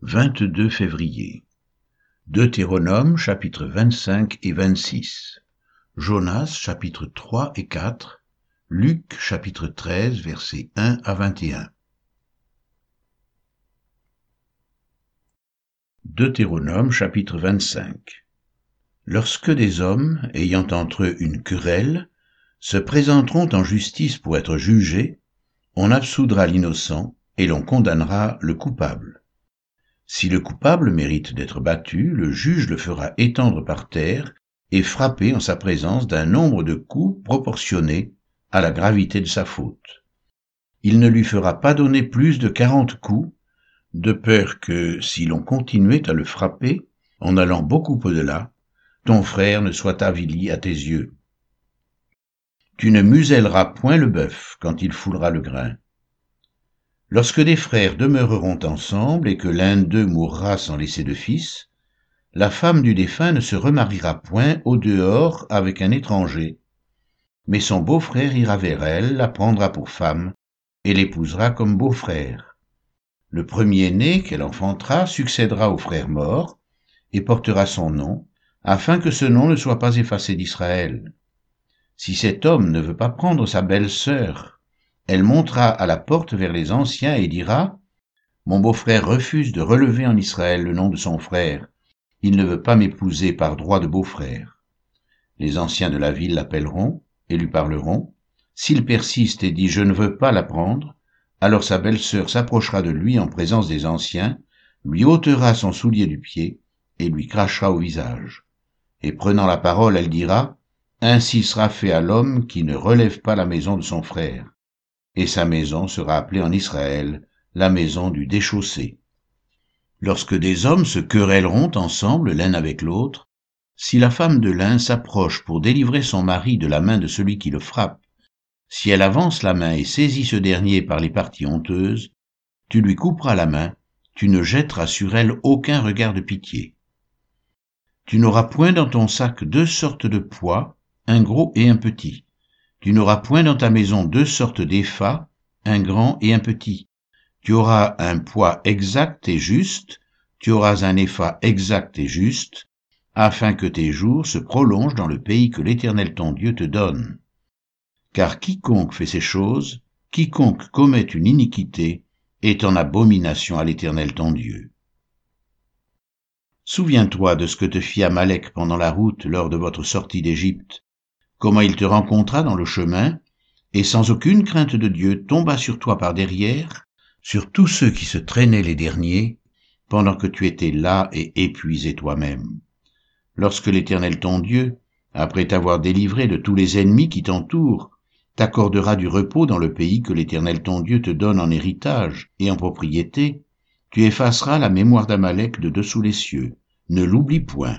22 février. Deutéronome chapitre 25 et 26. Jonas chapitre 3 et 4. Luc chapitre 13 versets 1 à 21. Deutéronome chapitre 25. Lorsque des hommes, ayant entre eux une querelle, se présenteront en justice pour être jugés, on absoudra l'innocent et l'on condamnera le coupable. Si le coupable mérite d'être battu, le juge le fera étendre par terre et frapper en sa présence d'un nombre de coups proportionné à la gravité de sa faute. Il ne lui fera pas donner plus de 40 coups, de peur que, si l'on continuait à le frapper, en allant beaucoup au-delà, ton frère ne soit avili à tes yeux. Tu ne muselleras point le bœuf quand il foulera le grain. Lorsque des frères demeureront ensemble et que l'un d'eux mourra sans laisser de fils, la femme du défunt ne se remariera point au dehors avec un étranger, mais son beau-frère ira vers elle, la prendra pour femme, et l'épousera comme beau-frère. Le premier-né qu'elle enfantera succédera au frère mort, et portera son nom, afin que ce nom ne soit pas effacé d'Israël. Si cet homme ne veut pas prendre sa belle-sœur, elle montera à la porte vers les anciens et dira « Mon beau-frère refuse de relever en Israël le nom de son frère. Il ne veut pas m'épouser par droit de beau-frère. » Les anciens de la ville l'appelleront et lui parleront. S'il persiste et dit « Je ne veux pas la prendre », alors sa belle-sœur s'approchera de lui en présence des anciens, lui ôtera son soulier du pied et lui crachera au visage. Et prenant la parole, elle dira « Ainsi sera fait à l'homme qui ne relève pas la maison de son frère. » Et sa maison sera appelée en Israël la maison du déchaussé. Lorsque des hommes se querelleront ensemble l'un avec l'autre, si la femme de l'un s'approche pour délivrer son mari de la main de celui qui le frappe, si elle avance la main et saisit ce dernier par les parties honteuses, tu lui couperas la main, tu ne jetteras sur elle aucun regard de pitié. Tu n'auras point dans ton sac 2 sortes de poids, un gros et un petit. Tu n'auras point dans ta maison 2 sortes d'épha, un grand et un petit. Tu auras un poids exact et juste, tu auras un épha exact et juste, afin que tes jours se prolongent dans le pays que l'Éternel ton Dieu te donne. Car quiconque fait ces choses, quiconque commet une iniquité, est en abomination à l'Éternel ton Dieu. Souviens-toi de ce que te fit Amalek pendant la route lors de votre sortie d'Égypte, comment il te rencontra dans le chemin, et sans aucune crainte de Dieu tomba sur toi par derrière, sur tous ceux qui se traînaient les derniers, pendant que tu étais las et épuisé toi-même. Lorsque l'Éternel ton Dieu, après t'avoir délivré de tous les ennemis qui t'entourent, t'accordera du repos dans le pays que l'Éternel ton Dieu te donne en héritage et en propriété, tu effaceras la mémoire d'Amalek de dessous les cieux. Ne l'oublie point.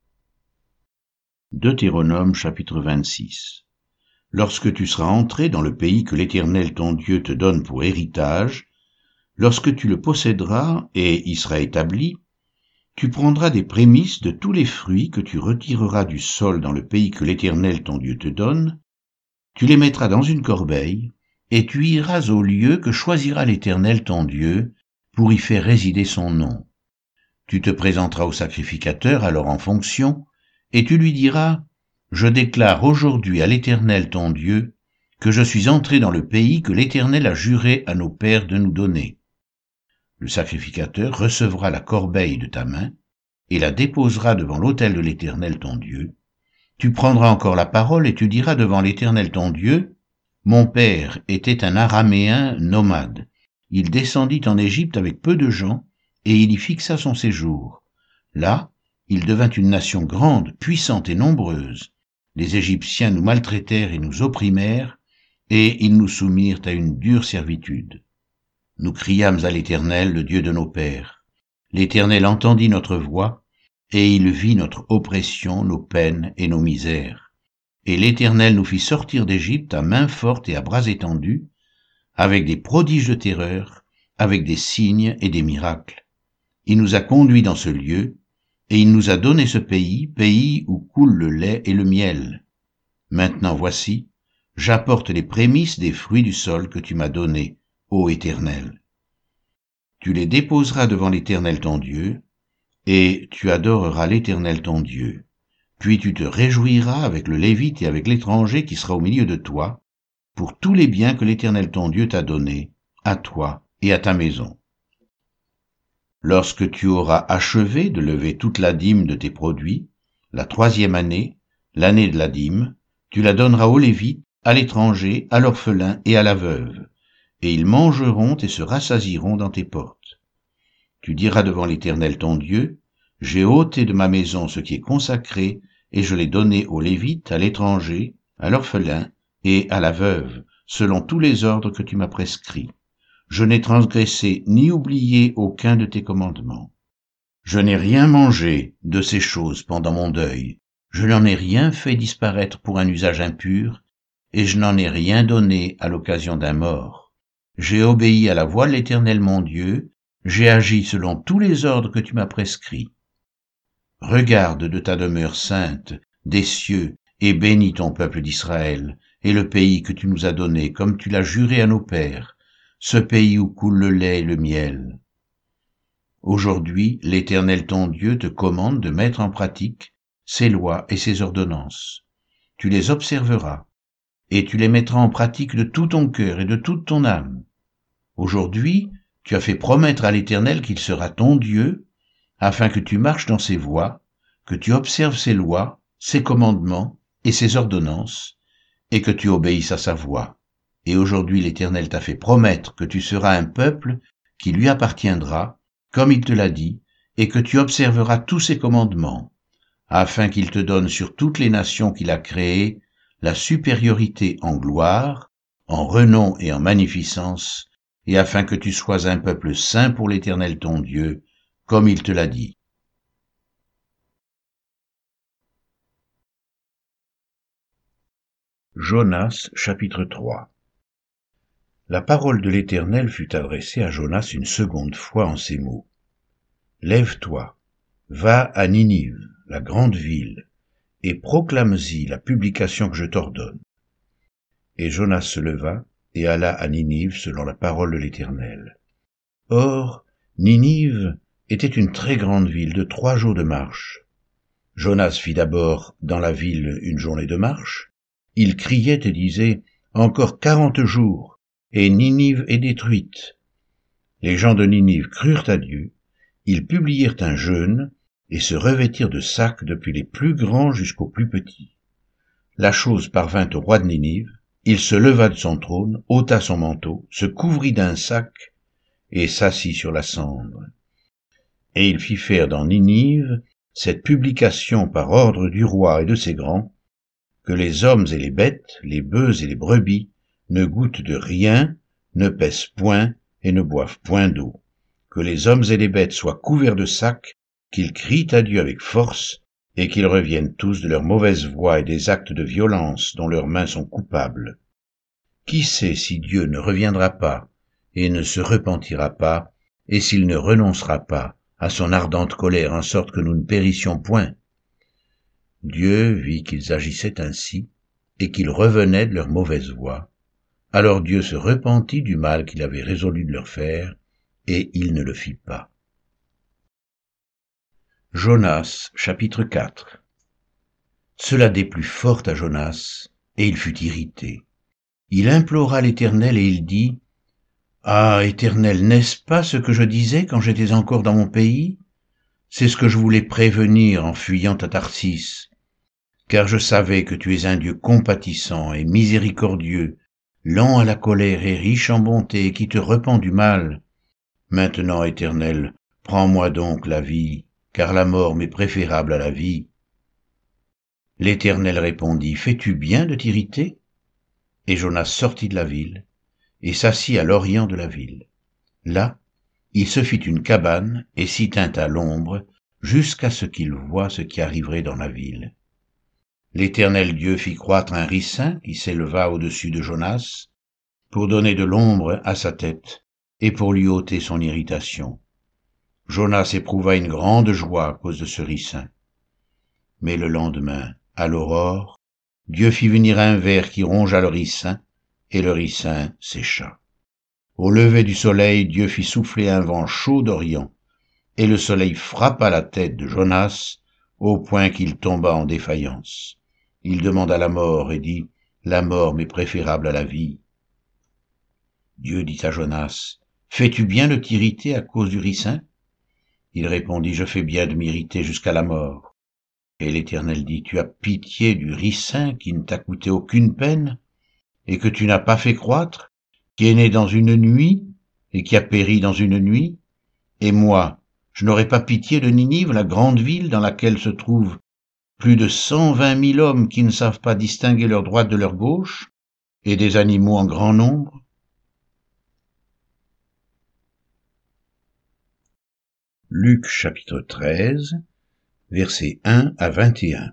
Deutéronome chapitre 26. Lorsque tu seras entré dans le pays que l'Éternel ton Dieu te donne pour héritage, lorsque tu le posséderas et y seras établi, tu prendras des prémices de tous les fruits que tu retireras du sol dans le pays que l'Éternel ton Dieu te donne, tu les mettras dans une corbeille, et tu iras au lieu que choisira l'Éternel ton Dieu pour y faire résider son nom. Tu te présenteras au sacrificateur alors en fonction, et tu lui diras « Je déclare aujourd'hui à l'Éternel ton Dieu que je suis entré dans le pays que l'Éternel a juré à nos pères de nous donner. » Le sacrificateur recevra la corbeille de ta main et la déposera devant l'autel de l'Éternel ton Dieu. Tu prendras encore la parole et tu diras devant l'Éternel ton Dieu « Mon père était un Araméen nomade. Il descendit en Égypte avec peu de gens et il y fixa son séjour. Là, il devint une nation grande, puissante et nombreuse. Les Égyptiens nous maltraitèrent et nous opprimèrent, et ils nous soumirent à une dure servitude. Nous criâmes à l'Éternel, le Dieu de nos pères. L'Éternel entendit notre voix, et il vit notre oppression, nos peines et nos misères. Et l'Éternel nous fit sortir d'Égypte à main forte et à bras étendus, avec des prodiges de terreur, avec des signes et des miracles. Il nous a conduits dans ce lieu, et il nous a donné ce pays, pays où coule le lait et le miel. Maintenant voici, j'apporte les prémices des fruits du sol que tu m'as donnés, ô Éternel. tu les déposeras devant l'Éternel ton Dieu, et tu adoreras l'Éternel ton Dieu. Puis tu te réjouiras avec le Lévite et avec l'étranger qui sera au milieu de toi, pour tous les biens que l'Éternel ton Dieu t'a donnés, à toi et à ta maison. Lorsque tu auras achevé de lever toute la dîme de tes produits, la 3e année, l'année de la dîme, tu la donneras aux Lévites, à l'étranger, à l'orphelin et à la veuve, et ils mangeront et se rassasieront dans tes portes. Tu diras devant l'Éternel ton Dieu, j'ai ôté de ma maison ce qui est consacré, et je l'ai donné aux Lévites, à l'étranger, à l'orphelin et à la veuve, selon tous les ordres que tu m'as prescrits. Je n'ai transgressé ni oublié aucun de tes commandements. Je n'ai rien mangé de ces choses pendant mon deuil. Je n'en ai rien fait disparaître pour un usage impur, et je n'en ai rien donné à l'occasion d'un mort. J'ai obéi à la voix de l'Éternel mon Dieu, j'ai agi selon tous les ordres que tu m'as prescrits. Regarde de ta demeure sainte, des cieux, et bénis ton peuple d'Israël, et le pays que tu nous as donné, comme tu l'as juré à nos pères, ce pays où coule le lait et le miel. Aujourd'hui, l'Éternel ton Dieu te commande de mettre en pratique ses lois et ses ordonnances. Tu les observeras, et tu les mettras en pratique de tout ton cœur et de toute ton âme. Aujourd'hui, tu as fait promettre à l'Éternel qu'il sera ton Dieu, afin que tu marches dans ses voies, que tu observes ses lois, ses commandements et ses ordonnances, et que tu obéisses à sa voix. Et aujourd'hui l'Éternel t'a fait promettre que tu seras un peuple qui lui appartiendra, comme il te l'a dit, et que tu observeras tous ses commandements, afin qu'il te donne sur toutes les nations qu'il a créées la supériorité en gloire, en renom et en magnificence, et afin que tu sois un peuple saint pour l'Éternel ton Dieu, comme il te l'a dit. Jonas, chapitre 3. La parole de l'Éternel fut adressée à Jonas une seconde fois en ces mots. Lève-toi, va à Ninive, la grande ville, et proclame-y la publication que je t'ordonne. Et Jonas se leva et alla à Ninive selon la parole de l'Éternel. Or, Ninive était une très grande ville de 3 jours de marche. Jonas fit d'abord dans la ville une journée de marche. Il criait et disait, « Encore 40 jours, et Ninive est détruite. » Les gens de Ninive crurent à Dieu, ils publièrent un jeûne et se revêtirent de sacs depuis les plus grands jusqu'aux plus petits. La chose parvint au roi de Ninive, il se leva de son trône, ôta son manteau, se couvrit d'un sac et s'assit sur la cendre. Et il fit faire dans Ninive cette publication par ordre du roi et de ses grands, que les hommes et les bêtes, les bœufs et les brebis, ne goûtent de rien, ne pèsent point et ne boivent point d'eau, que les hommes et les bêtes soient couverts de sacs, qu'ils crient à Dieu avec force, et qu'ils reviennent tous de leurs mauvaises voies et des actes de violence dont leurs mains sont coupables. Qui sait si Dieu ne reviendra pas et ne se repentira pas, et s'il ne renoncera pas à son ardente colère en sorte que nous ne périssions point? Dieu vit qu'ils agissaient ainsi, et qu'ils revenaient de leur mauvaise voie. Alors Dieu se repentit du mal qu'il avait résolu de leur faire, et il ne le fit pas. Jonas, chapitre 4. Cela déplut fort à Jonas, et il fut irrité. Il implora l'Éternel et il dit, « Ah, Éternel, n'est-ce pas ce que je disais quand j'étais encore dans mon pays? C'est ce que je voulais prévenir en fuyant à Tarsis. Car je savais que tu es un Dieu compatissant et miséricordieux, lent à la colère et riche en bonté, qui te repent du mal. Maintenant, Éternel, prends-moi donc la vie, car la mort m'est préférable à la vie. » L'Éternel répondit, « Fais-tu bien de t'irriter ?» Et Jonas sortit de la ville et s'assit à l'orient de la ville. Là, il se fit une cabane et s'y tint à l'ombre jusqu'à ce qu'il voie ce qui arriverait dans la ville. L'Éternel Dieu fit croître un ricin qui s'éleva au-dessus de Jonas pour donner de l'ombre à sa tête et pour lui ôter son irritation. Jonas éprouva une grande joie à cause de ce ricin. Mais le lendemain, à l'aurore, Dieu fit venir un ver qui rongea le ricin, et le ricin sécha. Au lever du soleil, Dieu fit souffler un vent chaud d'Orient, et le soleil frappa la tête de Jonas, au point qu'il tomba en défaillance. Il demanda la mort et dit, « La mort m'est préférable à la vie. » Dieu dit à Jonas, « Fais-tu bien de t'irriter à cause du ricin ?» Il répondit, « Je fais bien de m'irriter jusqu'à la mort. » Et l'Éternel dit, « Tu as pitié du ricin qui ne t'a coûté aucune peine, et que tu n'as pas fait croître, qui est né dans une nuit, et qui a péri dans une nuit. Et moi, je n'aurai pas pitié de Ninive, la grande ville dans laquelle se trouvent plus de 120 000 hommes qui ne savent pas distinguer leur droite de leur gauche, et des animaux en grand nombre. » Luc chapitre 13, versets 1 à 21.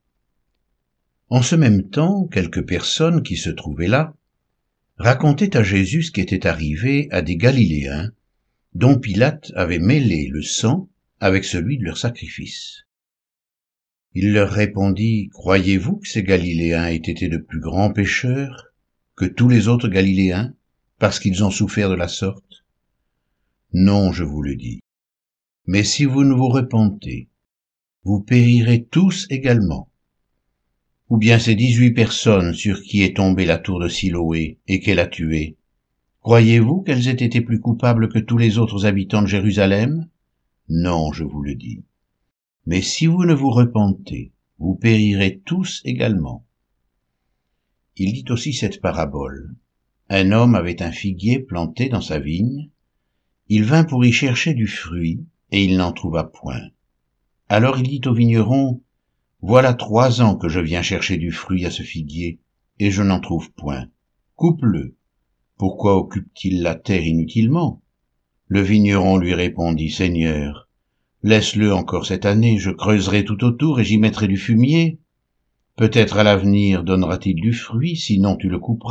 En ce même temps, quelques personnes qui se trouvaient là racontaient à Jésus ce qui était arrivé à des Galiléens, dont Pilate avait mêlé le sang avec celui de leur sacrifice. Il leur répondit, « Croyez-vous que ces Galiléens aient été de plus grands pécheurs que tous les autres Galiléens, parce qu'ils ont souffert de la sorte? Non, je vous le dis. Mais si vous ne vous repentez, vous périrez tous également. Ou bien ces 18 personnes sur qui est tombée la tour de Siloé et qu'elle a tuées, croyez-vous qu'elles aient été plus coupables que tous les autres habitants de Jérusalem? Non, je vous le dis. Mais si vous ne vous repentez, vous périrez tous également. » Il dit aussi cette parabole. Un homme avait un figuier planté dans sa vigne. Il vint pour y chercher du fruit, et il n'en trouva point. Alors il dit au vigneron, « Voilà 3 ans que je viens chercher du fruit à ce figuier, et je n'en trouve point. Coupe-le. Pourquoi occupe-t-il la terre inutilement? » Le vigneron lui répondit, « Seigneur, laisse-le encore cette année, je creuserai tout autour et j'y mettrai du fumier. Peut-être à l'avenir donnera-t-il du fruit, sinon tu le couperas. »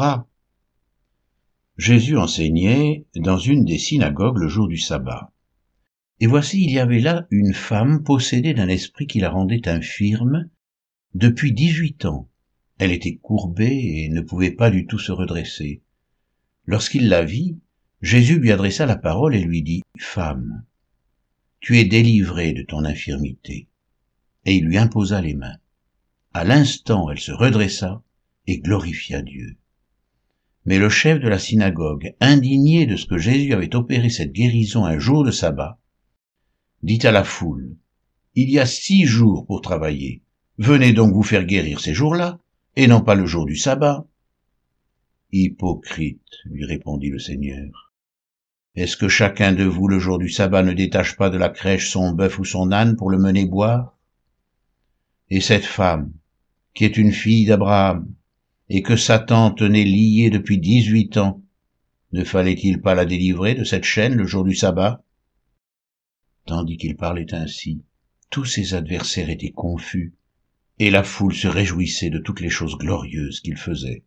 Jésus enseignait dans une des synagogues le jour du sabbat. Et voici, il y avait là une femme possédée d'un esprit qui la rendait infirme depuis 18 ans. Elle était courbée et ne pouvait pas du tout se redresser. Lorsqu'il la vit, Jésus lui adressa la parole et lui dit, « Femme, tu es délivrée de ton infirmité. » Et il lui imposa les mains. À l'instant, elle se redressa et glorifia Dieu. Mais le chef de la synagogue, indigné de ce que Jésus avait opéré cette guérison un jour de sabbat, dit à la foule, « Il y a 6 jours pour travailler. Venez donc vous faire guérir ces jours-là, et non pas le jour du sabbat. » « Hypocrite, lui répondit le Seigneur. Est-ce que chacun de vous, le jour du sabbat, ne détache pas de la crèche son bœuf ou son âne pour le mener boire? Et cette femme, qui est une fille d'Abraham, et que Satan tenait liée depuis 18 ans, ne fallait-il pas la délivrer de cette chaîne le jour du sabbat? » Tandis qu'il parlait ainsi, tous ses adversaires étaient confus, et la foule se réjouissait de toutes les choses glorieuses qu'il faisait.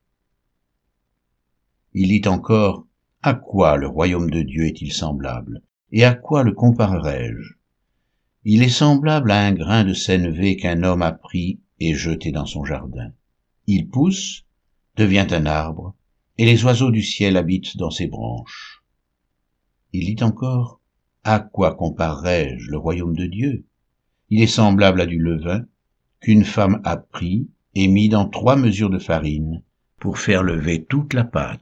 Il dit encore, « À quoi le royaume de Dieu est-il semblable? Et à quoi le comparerai-je? Il est semblable à un grain de sénévé qu'un homme a pris et jeté dans son jardin. Il pousse, devient un arbre, et les oiseaux du ciel habitent dans ses branches. » Il dit encore, « À quoi comparerai-je le royaume de Dieu? Il est semblable à du levain qu'une femme a pris et mis dans 3 mesures de farine pour faire lever toute la pâte. »